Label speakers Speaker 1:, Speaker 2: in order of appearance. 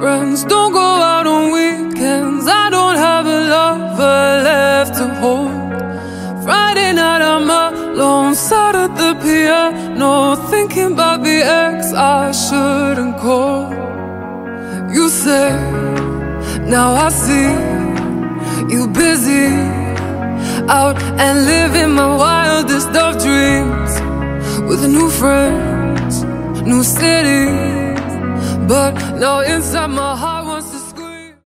Speaker 1: friends don't go out on weekends. I don't have a lover left to hold. Friday night I'm alone, sat at the piano, thinking about the ex I shouldn't call. You say, now I see you busy, out and living my wildest of dreams, with new friends, new cities. But now inside my heart